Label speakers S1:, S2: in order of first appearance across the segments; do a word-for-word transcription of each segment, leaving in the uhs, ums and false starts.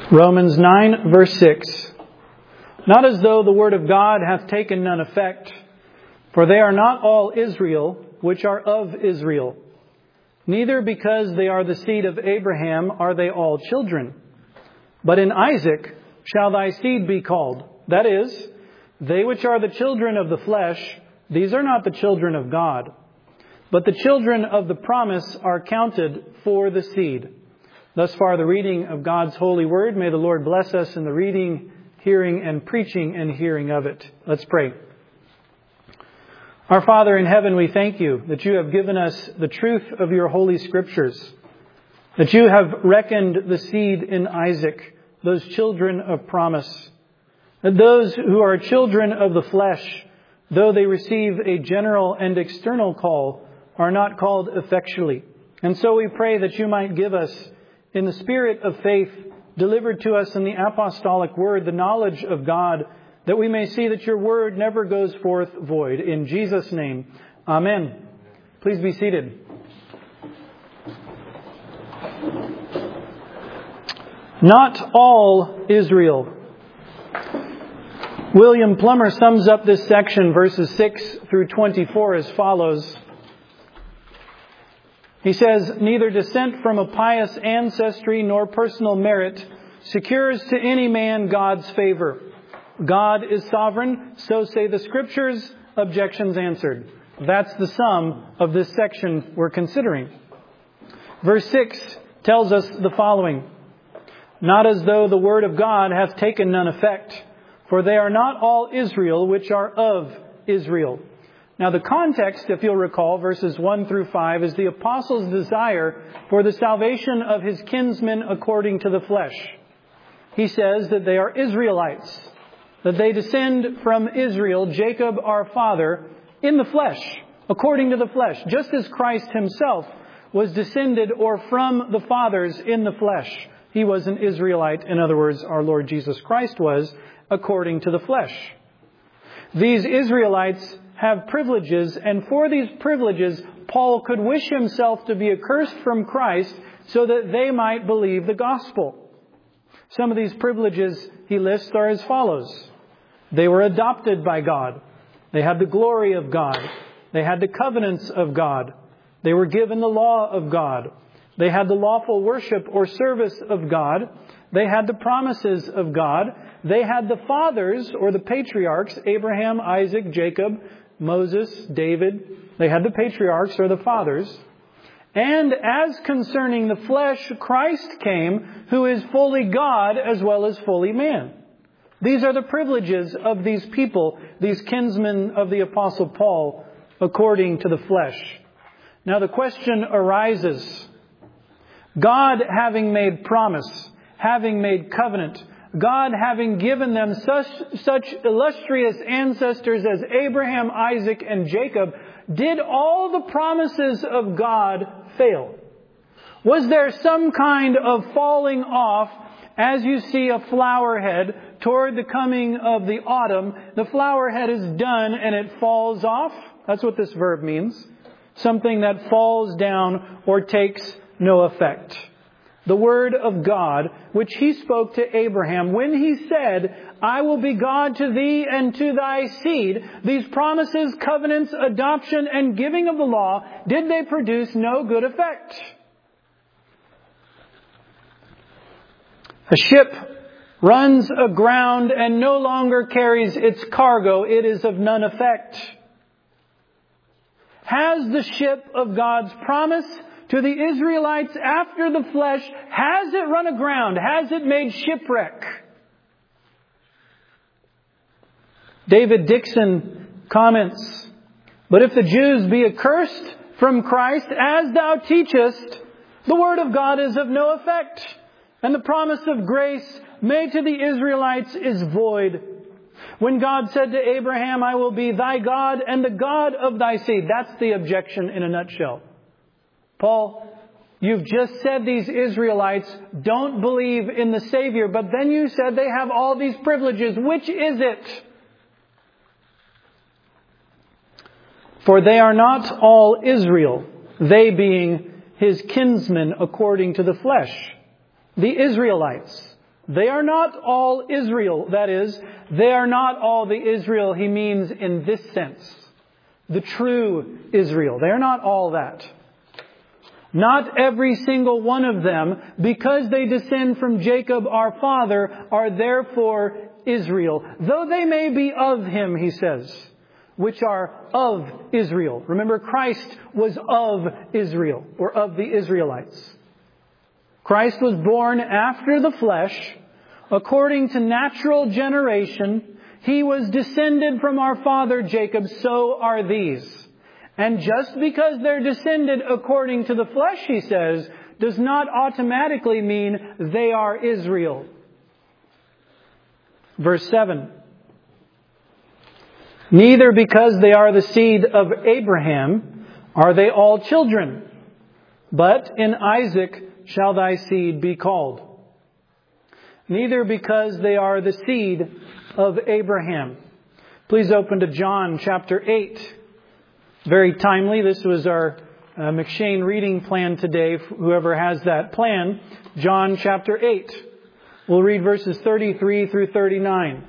S1: Romans nine, verse six. Not as though the word of God hath taken none effect, for they are not all Israel, which are of Israel. Neither because they are the seed of Abraham are they all children. But in Isaac shall thy seed be called. That is, they which are the children of the flesh, these are not the children of God. But the children of the promise are counted for the seed. Thus far the reading of God's holy word. May the Lord bless us in the reading, hearing, and preaching and hearing of it. Let's pray. Our Father in heaven, we thank you that you have given us the truth of your holy scriptures, that you have reckoned the seed in Isaac, those children of promise, that those who are children of the flesh, though they receive a general and external call, are not called effectually. And so we pray that you might give us, in the spirit of faith delivered to us in the apostolic word, the knowledge of God, that we may see that your word never goes forth void. In Jesus' name, amen. Please be seated. Not all Israel. William Plummer sums up this section, verses six through twenty-four, as follows. He says, neither descent from a pious ancestry nor personal merit secures to any man God's favor. God is sovereign, so say the Scriptures. Objections answered. That's the sum of this section we're considering. Verse six tells us the following. Not as though the word of God hath taken none effect, for they are not all Israel which are of Israel. Now the context, if you'll recall, verses one through five, is the apostle's desire for the salvation of his kinsmen according to the flesh. He says that they are Israelites, that they descend from Israel, Jacob our father, in the flesh, according to the flesh, just as Christ himself was descended or from the fathers in the flesh. He was an Israelite. In other words, our Lord Jesus Christ was, according to the flesh. These Israelites have privileges, and for these privileges, Paul could wish himself to be accursed from Christ so that they might believe the gospel. Some of these privileges he lists are as follows. They were adopted by God. They had the glory of God. They had the covenants of God. They were given the law of God. They had the lawful worship or service of God. They had the promises of God. They had the fathers or the patriarchs, Abraham, Isaac, Jacob, Moses, David. They had the patriarchs or the fathers. And as concerning the flesh, Christ came, who is fully God as well as fully man. These are the privileges of these people, these kinsmen of the Apostle Paul, according to the flesh. Now the question arises, God having made promise, having made covenant, God having given them such, such illustrious ancestors as Abraham, Isaac, and Jacob, did all the promises of God fail? Was there some kind of falling off as you see a flower head toward the coming of the autumn? The flower head is done and it falls off. That's what this verb means. Something that falls down or takes no effect. The word of God, which he spoke to Abraham when he said, I will be God to thee and to thy seed. These promises, covenants, adoption, and giving of the law, did they produce no good effect? A ship runs aground and no longer carries its cargo. It is of none effect. Has the ship of God's promise to the Israelites after the flesh, has it run aground? Has it made shipwreck? David Dixon comments, but if the Jews be accursed from Christ, as thou teachest, the word of God is of no effect, and the promise of grace made to the Israelites is void. When God said to Abraham, I will be thy God and the God of thy seed. That's the objection in a nutshell. Paul, you've just said these Israelites don't believe in the Savior, but then you said they have all these privileges. Which is it? For they are not all Israel, they being his kinsmen according to the flesh. The Israelites They are not all Israel. That is, they are not all the Israel he means in this sense. The true Israel. They are not all that. Not every single one of them, because they descend from Jacob our father, are therefore Israel. Though they may be of him, he says, which are of Israel. Remember, Christ was of Israel, or of the Israelites. Christ was born after the flesh, according to natural generation. He was descended from our father Jacob, so are these. And just because they're descended according to the flesh, he says, does not automatically mean they are Israel. Verse seven. Neither because they are the seed of Abraham are they all children, but in Isaac shall thy seed be called. Neither because they are the seed of Abraham. Please open to John chapter eight. Very timely. This was our uh, McShane reading plan today. Whoever has that plan. John chapter eight. We'll read verses thirty-three through thirty-nine.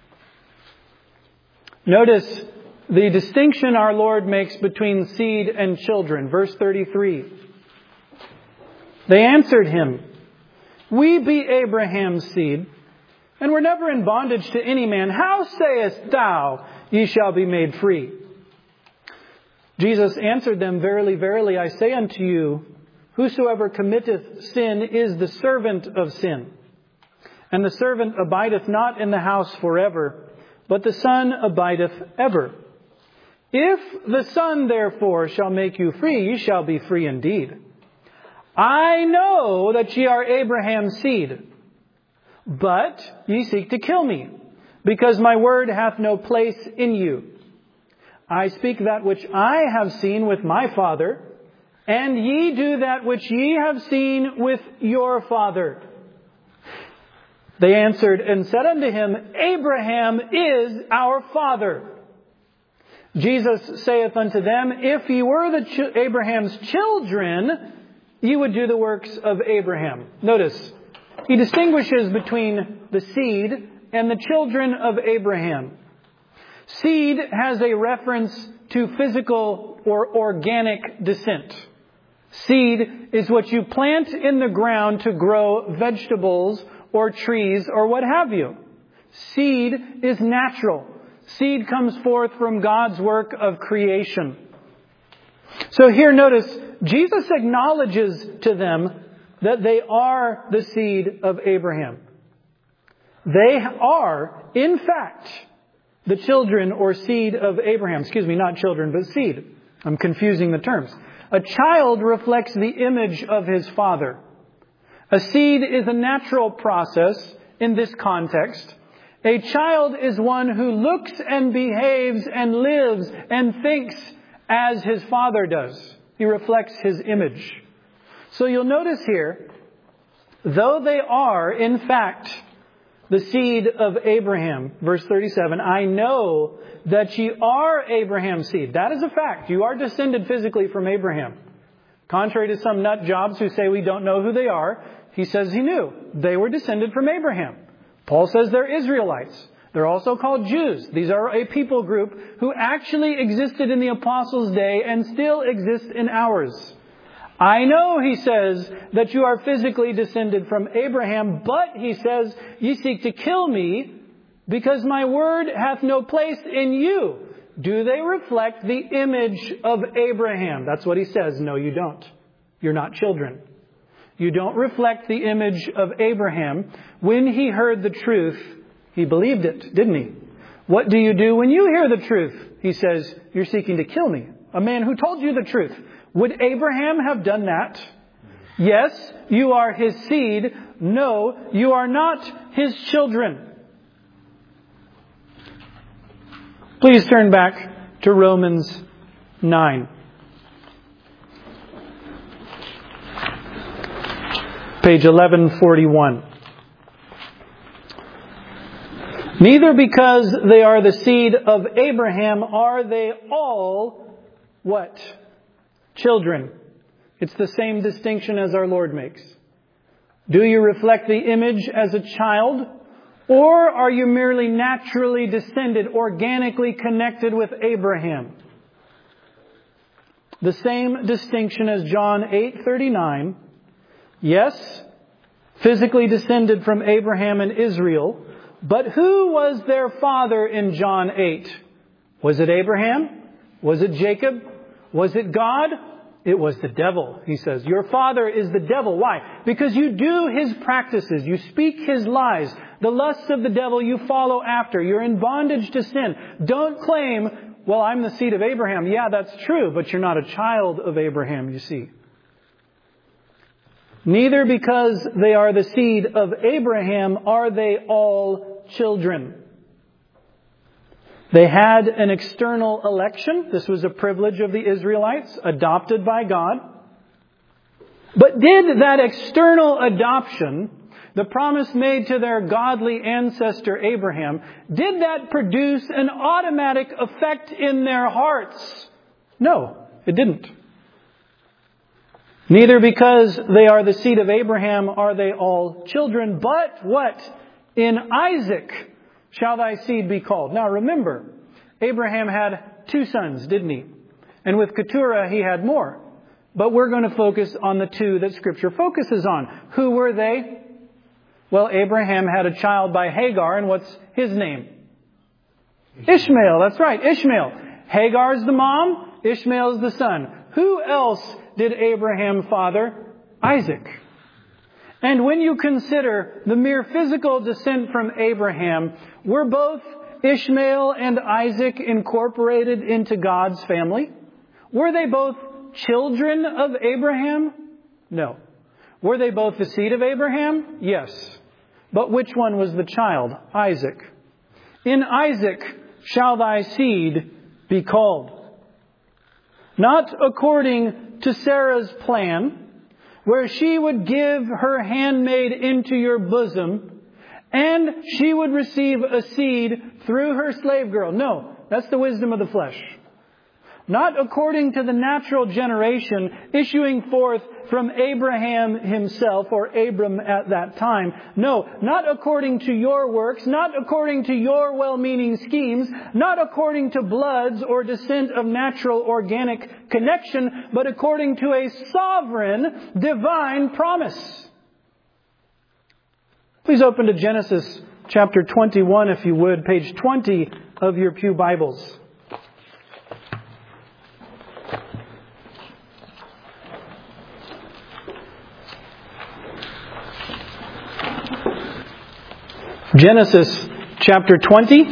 S1: Notice the distinction our Lord makes between seed and children. Verse thirty-three. They answered him, We be Abraham's seed, and were never in bondage to any man. How sayest thou, ye shall be made free? Jesus answered them, Verily, verily, I say unto you, whosoever committeth sin is the servant of sin. And the servant abideth not in the house forever, but the Son abideth ever. If the Son therefore shall make you free, ye shall be free indeed. I know that ye are Abraham's seed, but ye seek to kill me, because my word hath no place in you. I speak that which I have seen with my Father, and ye do that which ye have seen with your father. They answered and said unto him, Abraham is our father. Jesus saith unto them, If ye were the ch- Abraham's children, ye would do the works of Abraham. Notice, he distinguishes between the seed and the children of Abraham. Seed has a reference to physical or organic descent. Seed is what you plant in the ground to grow vegetables or trees or what have you. Seed is natural. Seed comes forth from God's work of creation. So here notice, Jesus acknowledges to them that they are the seed of Abraham. They are, in fact, the children or seed of Abraham. Excuse me, not children, but seed. I'm confusing the terms. A child reflects the image of his father. A seed is a natural process in this context. A child is one who looks and behaves and lives and thinks as his father does. He reflects his image. So you'll notice here, though they are, in fact, the seed of Abraham, verse thirty-seven, I know that ye are Abraham's seed. That is a fact. You are descended physically from Abraham. Contrary to some nut jobs who say we don't know who they are, he says he knew. They were descended from Abraham. Paul says they're Israelites. They're also called Jews. These are a people group who actually existed in the apostles' day and still exist in ours. I know, he says, that you are physically descended from Abraham, but, he says, ye seek to kill me because my word hath no place in you. Do they reflect the image of Abraham? That's what he says. No, you don't. You're not children. You don't reflect the image of Abraham. When he heard the truth, he believed it, didn't he? What do you do when you hear the truth? He says, you're seeking to kill me. A man who told you the truth. Would Abraham have done that? Yes, you are his seed. No, you are not his children. Please turn back to Romans nine. Page eleven forty-one. Neither because they are the seed of Abraham are they all what? Children. It's the same distinction as our Lord makes. Do you reflect the image as a child? Or are you merely naturally descended, organically connected with Abraham? The same distinction as John eight thirty-nine. Yes, physically descended from Abraham and Israel. But who was their father in John eight? Was it Abraham? Was it Jacob? Was it God? It was the devil, he says. Your father is the devil. Why? Because you do his practices. You speak his lies. The lusts of the devil you follow after. You're in bondage to sin. Don't claim, well, I'm the seed of Abraham. Yeah, that's true, but you're not a child of Abraham, you see. Neither because they are the seed of Abraham are they all children. They had an external election. This was a privilege of the Israelites, adopted by God. But did that external adoption, the promise made to their godly ancestor Abraham, did that produce an automatic effect in their hearts? No, it didn't. Neither because they are the seed of Abraham are they all children, but what? In Isaac shall thy seed be called. Now remember, Abraham had two sons, didn't he? And with Keturah he had more. But we're going to focus on the two that Scripture focuses on. Who were they? Well, Abraham had a child by Hagar, and what's his name? Ishmael, that's right, Ishmael. Hagar's the mom, Ishmael's the son. Who else did Abraham father? Isaac. And when you consider the mere physical descent from Abraham, were both Ishmael and Isaac incorporated into God's family? Were they both children of Abraham? No. Were they both the seed of Abraham? Yes. But which one was the child? Isaac. In Isaac shall thy seed be called. Not according to Sarah's plan, where she would give her handmaid into your bosom, and she would receive a seed through her slave girl. No, that's the wisdom of the flesh. Not according to the natural generation issuing forth from Abraham himself, or Abram at that time. No, not according to your works, not according to your well-meaning schemes, not according to bloods or descent of natural organic connection, but according to a sovereign divine promise. Please open to Genesis chapter twenty-one, if you would, page twenty of your pew Bibles. Genesis chapter twenty.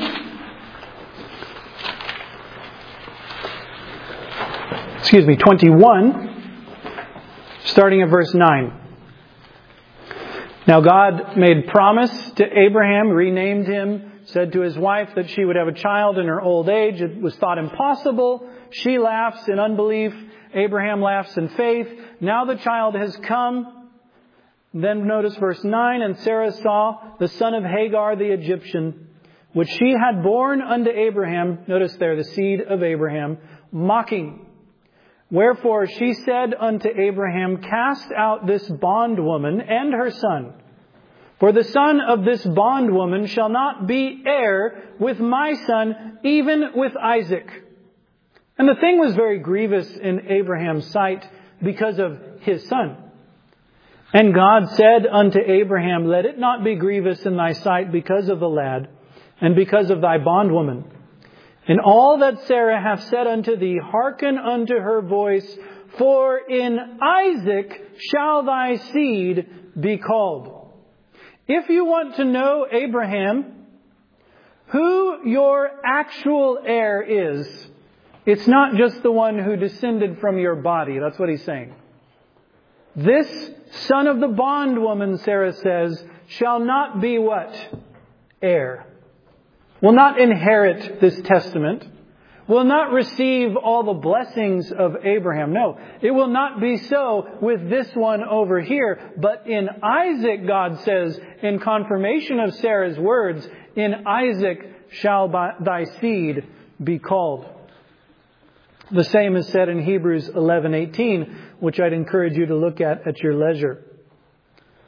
S1: Excuse me, twenty-one, starting at verse nine. Now God made promise to Abraham, renamed him, said to his wife that she would have a child in her old age. It was thought impossible. She laughs in unbelief. Abraham laughs in faith. Now the child has come. Then notice verse nine, and Sarah saw the son of Hagar the Egyptian, which she had borne unto Abraham, notice there, the seed of Abraham, mocking. Wherefore she said unto Abraham, cast out this bondwoman and her son, for the son of this bondwoman shall not be heir with my son, even with Isaac. And the thing was very grievous in Abraham's sight because of his son. And God said unto Abraham, let it not be grievous in thy sight because of the lad, and because of thy bondwoman. In all that Sarah hath said unto thee, hearken unto her voice, for in Isaac shall thy seed be called. If you want to know, Abraham, who your actual heir is, it's not just the one who descended from your body. That's what he's saying. This son of the bondwoman, Sarah says, shall not be what? Heir. Will not inherit this testament. Will not receive all the blessings of Abraham. No, it will not be so with this one over here. But in Isaac, God says, in confirmation of Sarah's words, in Isaac shall thy seed be called. The same is said in Hebrews eleven eighteen, which I'd encourage you to look at at your leisure.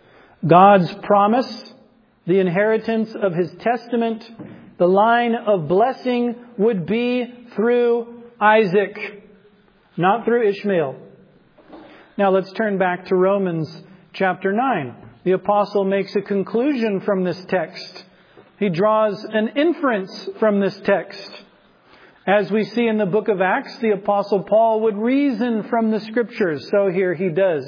S1: God's promise, the inheritance of His testament, the line of blessing would be through Isaac, not through Ishmael. Now let's turn back to Romans chapter nine. The apostle makes a conclusion from this text. He draws an inference from this text. As we see in the book of Acts, the apostle Paul would reason from the scriptures. So here he does.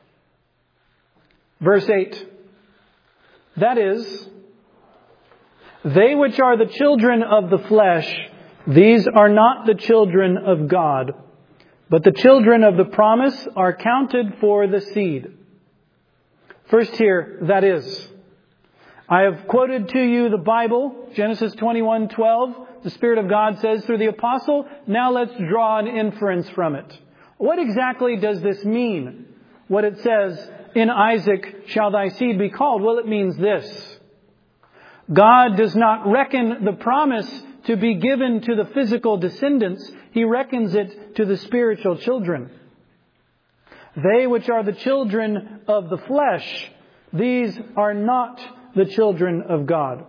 S1: Verse eight. That is, they which are the children of the flesh, these are not the children of God, but the children of the promise are counted for the seed. First here, that is. I have quoted to you the Bible, Genesis twenty-one twelve. The Spirit of God says through the apostle, now let's draw an inference from it. What exactly does this mean? What it says, in Isaac shall thy seed be called. Well, it means this. God does not reckon the promise to be given to the physical descendants. He reckons it to the spiritual children. They which are the children of the flesh, these are not the children of God.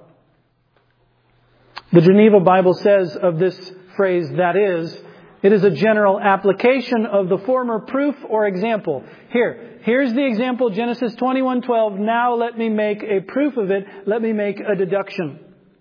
S1: The Geneva Bible says of this phrase, that is, it is a general application of the former proof or example. Here, here's the example, Genesis twenty-one twelve. Now let me make a proof of it. Let me make a deduction.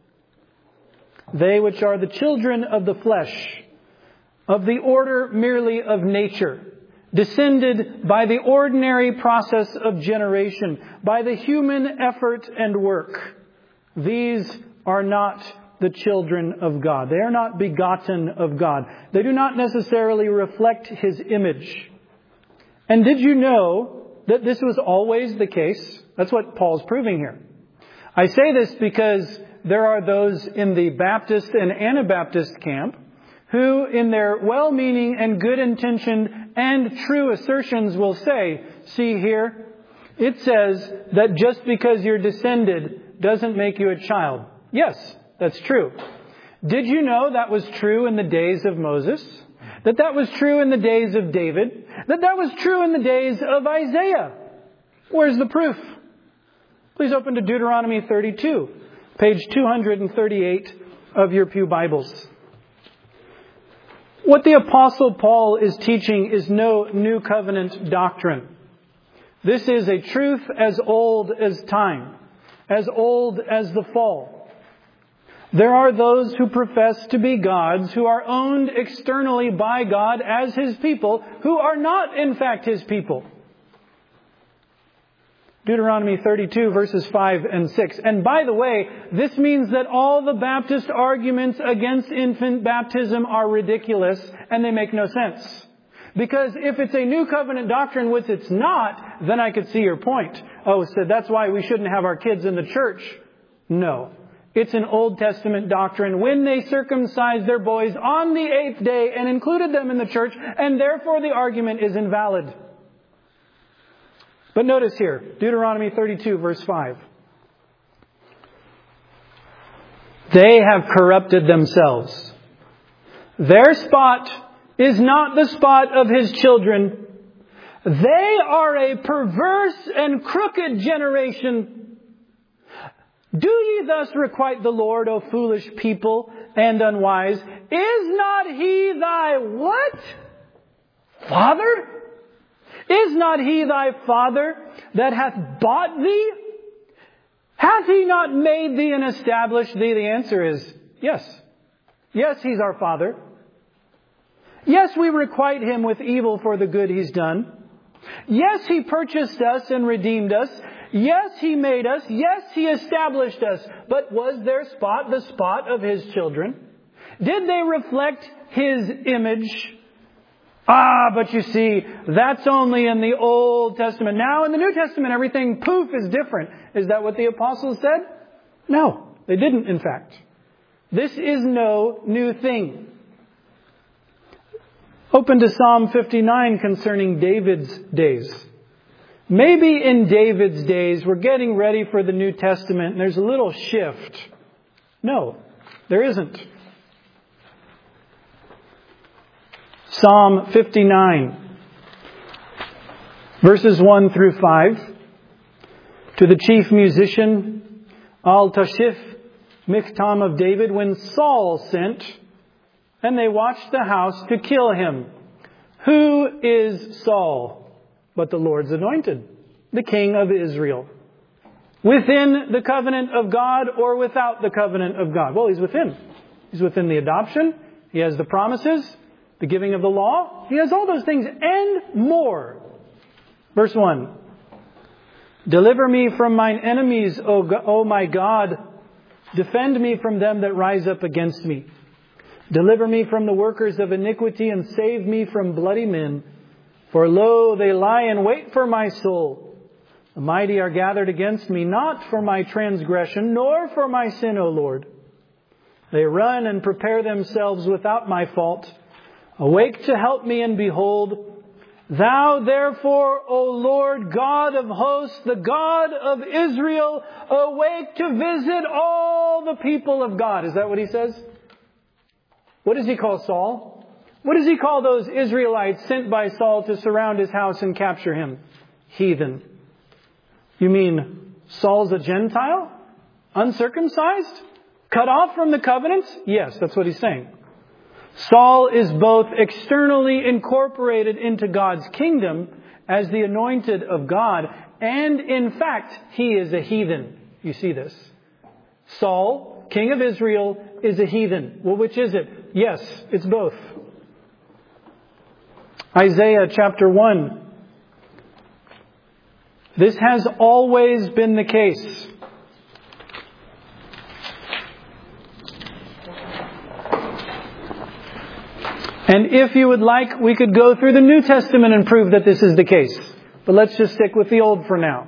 S1: They which are the children of the flesh, of the order merely of nature, descended by the ordinary process of generation, by the human effort and work. These are not the children of God. They are not begotten of God. They do not necessarily reflect His image. And did you know that this was always the case? That's what Paul's proving here. I say this because there are those in the Baptist and Anabaptist camp who, in their well-meaning and good-intentioned and true assertions, will say, see here, it says that just because you're descended doesn't make you a child. Yes, that's true. Did you know that was true in the days of Moses? That that was true in the days of David? That that was true in the days of Isaiah? Where's the proof? Please open to Deuteronomy thirty-two, page two thirty-eight of your pew Bibles. What the Apostle Paul is teaching is no new covenant doctrine. This is a truth as old as time, as old as the fall. There are those who profess to be gods, who are owned externally by God as His people, who are not in fact His people. Deuteronomy thirty-two verses five and six. And by the way, this means that all the Baptist arguments against infant baptism are ridiculous and they make no sense. Because if it's a new covenant doctrine, which it's not, then I could see your point. Oh, so that's why we shouldn't have our kids in the church. No. It's an Old Testament doctrine when they circumcised their boys on the eighth day and included them in the church, and therefore the argument is invalid. But notice here, Deuteronomy thirty-two verse five. They have corrupted themselves. Their spot is not the spot of His children. They are a perverse and crooked generation. Do ye thus requite the Lord, O foolish people and unwise? Is not He thy what? Father? Is not He thy Father that hath bought thee? Hath He not made thee and established thee? The answer is yes. Yes, He's our Father. Yes, we requite Him with evil for the good He's done. Yes, He purchased us and redeemed us. Yes, He made us. Yes, He established us. But was their spot the spot of His children? Did they reflect His image? Ah, but you see, that's only in the Old Testament. Now in the New Testament, everything, poof, is different. Is that what the apostles said? No, they didn't, in fact. This is no new thing. Open to Psalm fifty-nine concerning David's days. Maybe in David's days, we're getting ready for the New Testament and there's a little shift. No, there isn't. Psalm fifty-nine, verses one through five. to the chief musician, Al-Tashif, Michtam of David, when Saul sent, and they watched the house to kill him. Who is Saul but the Lord's anointed, the king of Israel? Within the covenant of God or without the covenant of God? Well, he's within. He's within the adoption. He has the promises, the giving of the law. He has all those things and more. Verse one. Deliver me from mine enemies, O, God, O my God. Defend me from them that rise up against me. Deliver me from the workers of iniquity and save me from bloody men. For lo, they lie in wait for my soul. The mighty are gathered against me, not for my transgression, nor for my sin, O Lord. They run and prepare themselves without my fault. Awake to help me, and behold, Thou therefore, O Lord God of hosts, the God of Israel, awake to visit all the people of God. Is that what he says? What does he call Saul? What does he call those Israelites sent by Saul to surround his house and capture him? Heathen. You mean Saul's a Gentile? Uncircumcised? Cut off from the covenants? Yes, that's what he's saying. Saul is both externally incorporated into God's kingdom as the anointed of God, and in fact, he is a heathen. You see this. Saul, king of Israel, is a heathen. Well, which is it? Yes, it's both. Isaiah chapter one. This has always been the case. And if you would like, we could go through the New Testament and prove that this is the case. But let's just stick with the Old for now.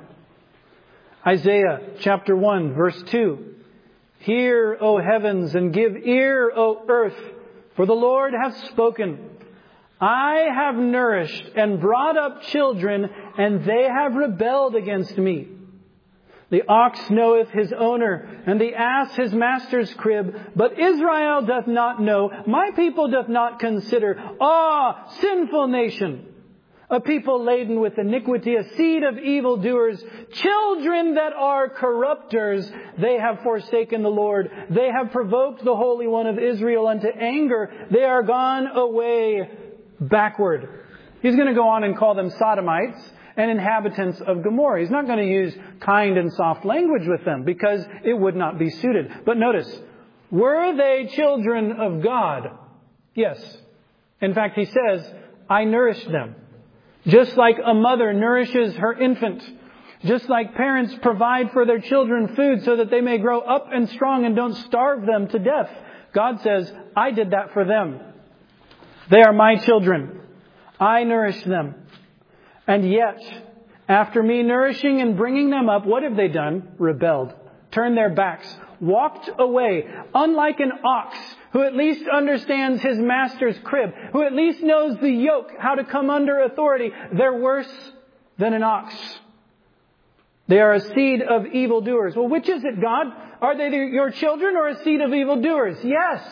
S1: Isaiah chapter one, verse two. Hear, O heavens, and give ear, O earth, for the Lord hath spoken. I have nourished and brought up children, and they have rebelled against me. The ox knoweth his owner, and the ass his master's crib. But Israel doth not know, my people doth not consider. Ah, sinful nation! A people laden with iniquity, a seed of evildoers, children that are corrupters. They have forsaken the Lord. They have provoked the Holy One of Israel unto anger. They are gone away backward. He's going to go on and call them sodomites and inhabitants of Gomorrah. He's not going to use kind and soft language with them because it would not be suited. But notice, were they children of God? Yes. In fact, he says, I nourished them. Just like a mother nourishes her infant. Just like parents provide for their children food so that they may grow up and strong and don't starve them to death. God says, I did that for them. They are my children. I nourished them. And yet, after me nourishing and bringing them up, what have they done? Rebelled. Turned their backs. Walked away. Unlike an ox who at least understands his master's crib. Who at least knows the yoke, how to come under authority. They're worse than an ox. They are a seed of evildoers. Well, which is it, God? Are they your children or a seed of evildoers? Yes.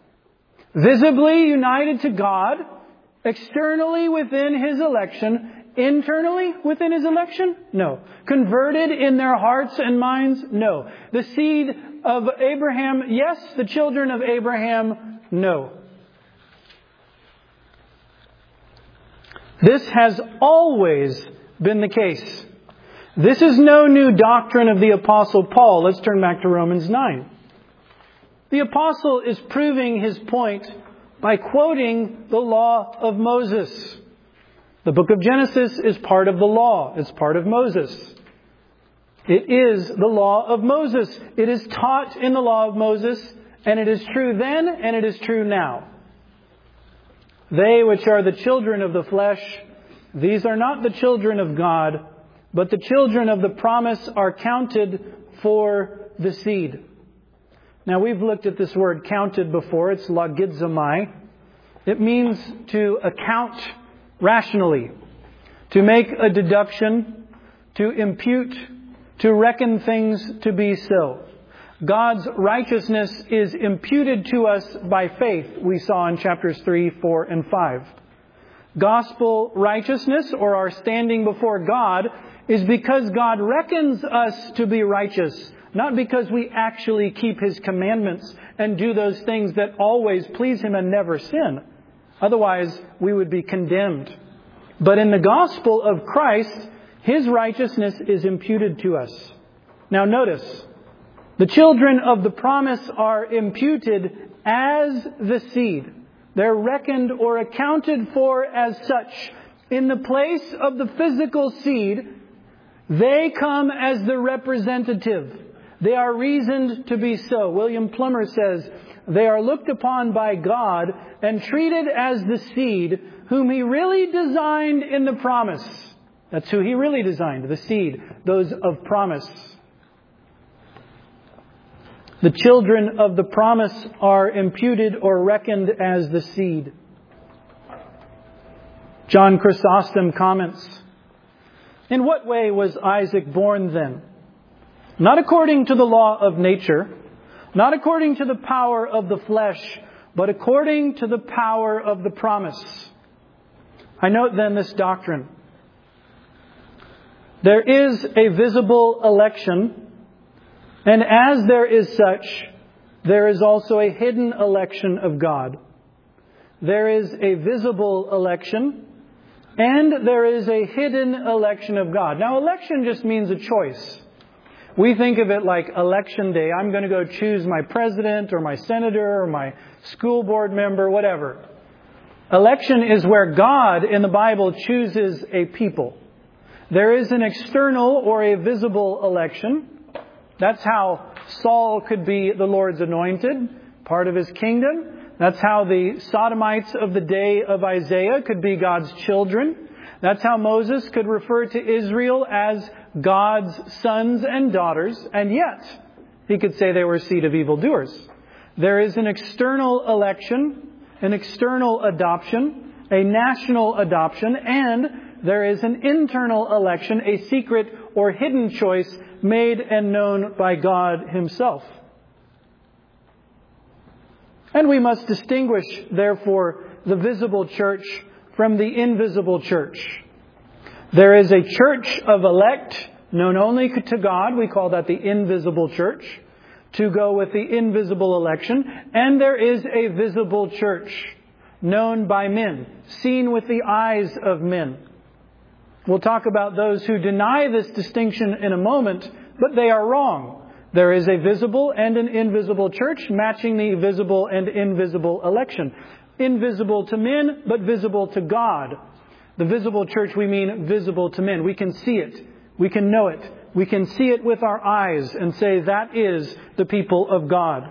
S1: Visibly united to God. Externally within His election. Internally within His election? No. Converted in their hearts and minds? No. The seed of Abraham? Yes. The children of Abraham? No. This has always been the case. This is no new doctrine of the Apostle Paul. Let's turn back to Romans nine. The Apostle is proving his point by quoting the law of Moses. The book of Genesis is part of the law. It's part of Moses. It is the law of Moses. It is taught in the law of Moses, and it is true then, and it is true now. They which are the children of the flesh, these are not the children of God, but the children of the promise are counted for the seed. Now, we've looked at this word counted before. It's logizomai. It means to account rationally, to make a deduction, to impute, to reckon things to be so. God's righteousness is imputed to us by faith, we saw in chapters three, four, and five. Gospel righteousness, or our standing before God, is because God reckons us to be righteous, not because we actually keep His commandments and do those things that always please Him and never sin. Otherwise, we would be condemned. But in the gospel of Christ, His righteousness is imputed to us. Now notice, the children of the promise are imputed as the seed. They're reckoned or accounted for as such. In the place of the physical seed, they come as the representative. They are reasoned to be so. William Plummer says, they are looked upon by God and treated as the seed whom He really designed in the promise. That's who He really designed, the seed, those of promise. The children of the promise are imputed or reckoned as the seed. John Chrysostom comments, in what way was Isaac born then? Not according to the law of nature, not according to the power of the flesh, but according to the power of the promise. I note then this doctrine. There is a visible election, and as there is such, there is also a hidden election of God. There is a visible election, and there is a hidden election of God. Now, election just means a choice. We think of it like election day. I'm going to go choose my president or my senator or my school board member, whatever. Election is where God in the Bible chooses a people. There is an external or a visible election. That's how Saul could be the Lord's anointed, part of His kingdom. That's how the Sodomites of the day of Isaiah could be God's children. That's how Moses could refer to Israel as God's sons and daughters, and yet he could say they were seed of evildoers. There is an external election, an external adoption, a national adoption, and there is an internal election, a secret or hidden choice made and known by God Himself. And we must distinguish, therefore, the visible church from the invisible church. There is a church of elect known only to God. We call that the invisible church, to go with the invisible election. And there is a visible church known by men, seen with the eyes of men. We'll talk about those who deny this distinction in a moment, but they are wrong. There is a visible and an invisible church matching the visible and invisible election. Invisible to men, but visible to God. The visible church, we mean visible to men. We can see it. We can know it. We can see it with our eyes and say that is the people of God.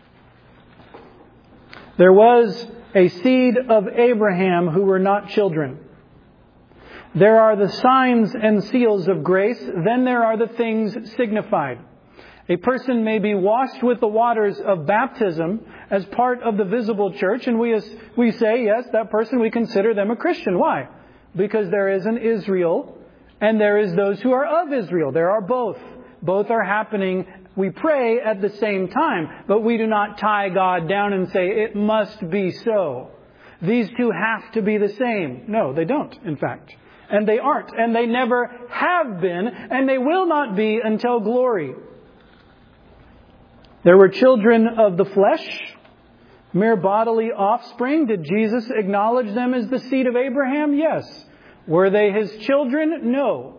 S1: There was a seed of Abraham who were not children. There are the signs and seals of grace. Then there are the things signified. A person may be washed with the waters of baptism as part of the visible church, and we we say, yes, that person, we consider them a Christian. Why? Because there is an Israel, and there is those who are of Israel. There are both. Both are happening, we pray, at the same time. But we do not tie God down and say, it must be so. These two have to be the same. No, they don't, in fact. And they aren't. And they never have been, and they will not be until glory. There were children of the flesh, mere bodily offspring. Did Jesus acknowledge them as the seed of Abraham? Yes. Were they His children? No.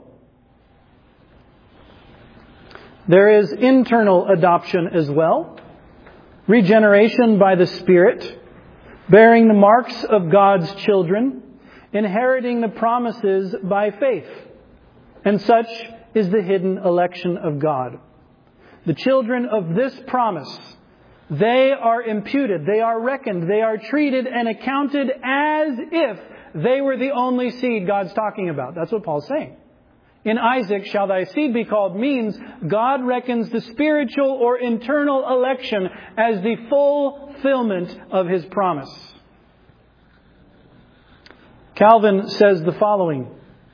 S1: There is internal adoption as well. Regeneration by the Spirit, bearing the marks of God's children, inheriting the promises by faith. And such is the hidden election of God. The children of this promise, they are imputed, they are reckoned, they are treated and accounted as if they were the only seed God's talking about. That's what Paul's saying. In Isaac shall thy seed be called means God reckons the spiritual or internal election as the fulfillment of His promise. Calvin says the following.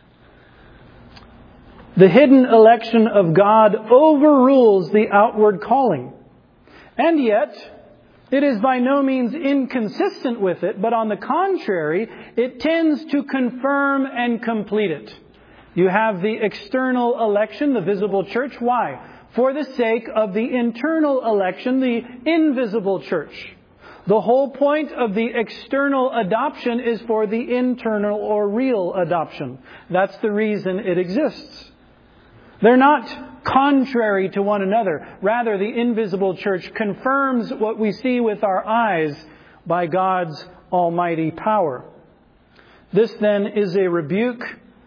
S1: The hidden election of God overrules the outward calling. And yet, it is by no means inconsistent with it, but on the contrary, it tends to confirm and complete it. You have the external election, the visible church. Why? For the sake of the internal election, the invisible church. The whole point of the external adoption is for the internal or real adoption. That's the reason it exists. They're not contrary to one another. Rather, the invisible church confirms what we see with our eyes by God's almighty power. This then is a rebuke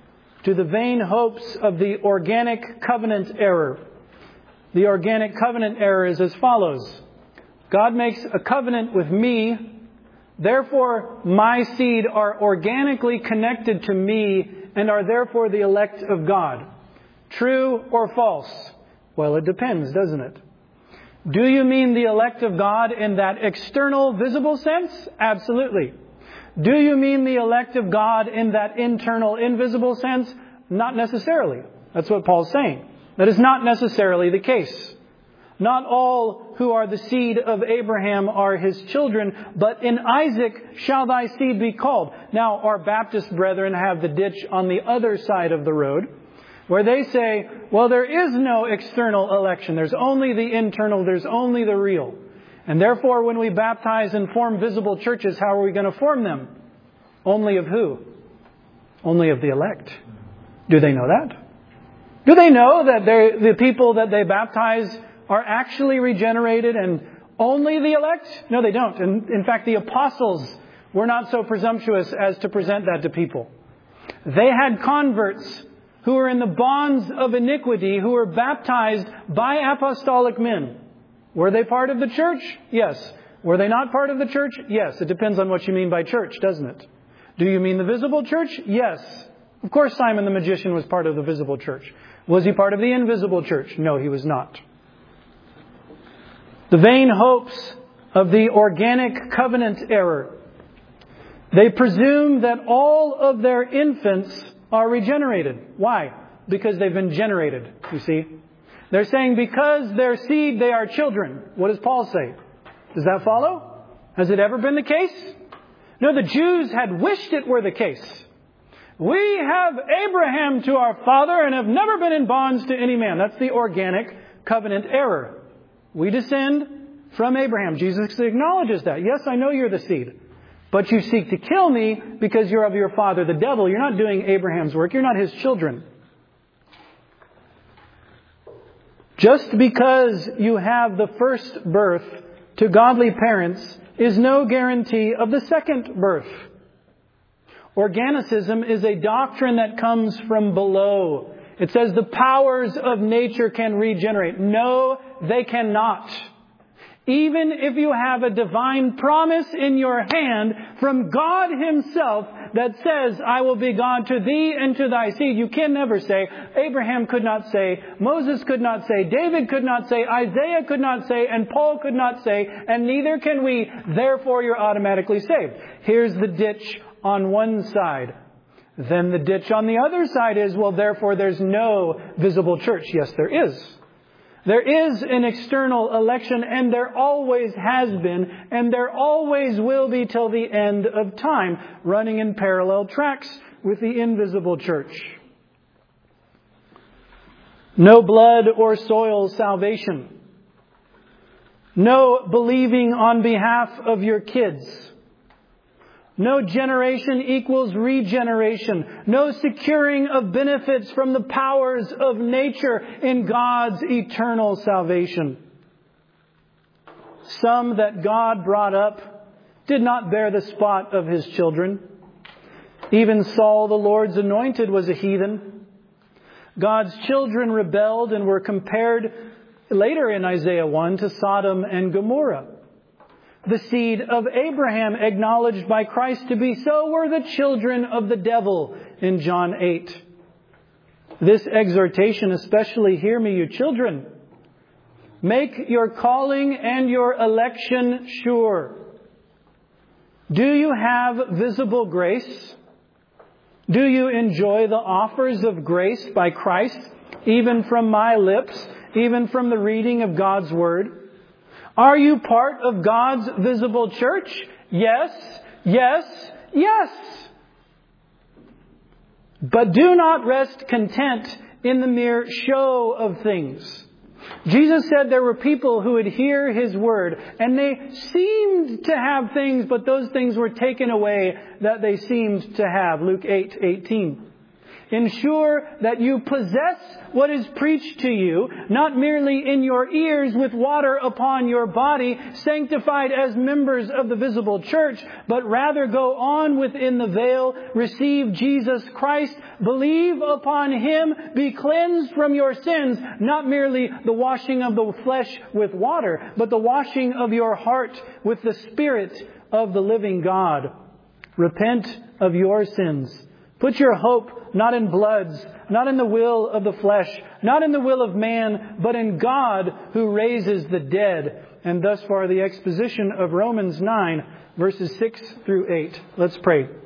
S1: to the vain hopes of the organic covenant error. The organic covenant error is as follows. God makes a covenant with me, therefore my seed are organically connected to me and are therefore the elect of God. True or false? Well, it depends, doesn't it? Do you mean the elect of God in that external, visible sense? Absolutely. Do you mean the elect of God in that internal, invisible sense? Not necessarily. That's what Paul's saying. That is not necessarily the case. Not all who are the seed of Abraham are his children, but in Isaac shall thy seed be called. Now, our Baptist brethren have the ditch on the other side of the road, where they say, well, there is no external election. There's only the internal. There's only the real. And therefore, when we baptize and form visible churches, how are we going to form them? Only of who? Only of the elect. Do they know that? Do they know that the people that they baptize are actually regenerated and only the elect? No, they don't. And in fact, the apostles were not so presumptuous as to present that to people. They had converts who were in the bonds of iniquity, who were baptized by apostolic men. Were they part of the church? Yes. Were they not part of the church? Yes. It depends on what you mean by church, doesn't it? Do you mean the visible church? Yes. Of course, Simon the magician was part of the visible church. Was he part of the invisible church? No, he was not. The vain hopes of the organic covenant error. They presume that all of their infants are regenerated. Why? Because they've been generated, you see. They're saying because their seed, they are children. What does Paul say? Does that follow? Has it ever been the case? No, the Jews had wished it were the case. We have Abraham to our father and have never been in bonds to any man. That's the organic covenant error. We descend from Abraham. Jesus acknowledges that. Yes, I know you're the seed. But you seek to kill me because you're of your father, the devil. You're not doing Abraham's work. You're not his children. Just because you have the first birth to godly parents is no guarantee of the second birth. Organicism is a doctrine that comes from below. It says the powers of nature can regenerate. No, they cannot. Even if you have a divine promise in your hand from God Himself that says, I will be God to thee and to thy seed, you can never say, Abraham could not say, Moses could not say, David could not say, Isaiah could not say, and Paul could not say, and neither can we, therefore you're automatically saved. Here's the ditch on one side. Then the ditch on the other side is, well, therefore there's no visible church. Yes, there is. There is an external election, and there always has been, and there always will be till the end of time, running in parallel tracks with the invisible church. No blood or soil salvation. No believing on behalf of your kids. No generation equals regeneration. No securing of benefits from the powers of nature in God's eternal salvation. Some that God brought up did not bear the spot of His children. Even Saul, the Lord's anointed, was a heathen. God's children rebelled and were compared later in Isaiah one to Sodom and Gomorrah. The seed of Abraham, acknowledged by Christ to be so, were the children of the devil in John eight. This exhortation, especially hear me, you children. Make your calling and your election sure. Do you have visible grace? Do you enjoy the offers of grace by Christ, even from my lips, even from the reading of God's Word? Are you part of God's visible church? Yes, yes, yes. But do not rest content in the mere show of things. Jesus said there were people who would hear His word, and they seemed to have things, but those things were taken away that they seemed to have. Luke eight eighteen. Ensure that you possess what is preached to you, not merely in your ears with water upon your body, sanctified as members of the visible church, but rather go on within the veil, receive Jesus Christ, believe upon Him, be cleansed from your sins, not merely the washing of the flesh with water, but the washing of your heart with the Spirit of the living God. Repent of your sins. Put your hope not in bloods, not in the will of the flesh, not in the will of man, but in God who raises the dead. And thus far the exposition of Romans nine, verses six through eight. Let's pray.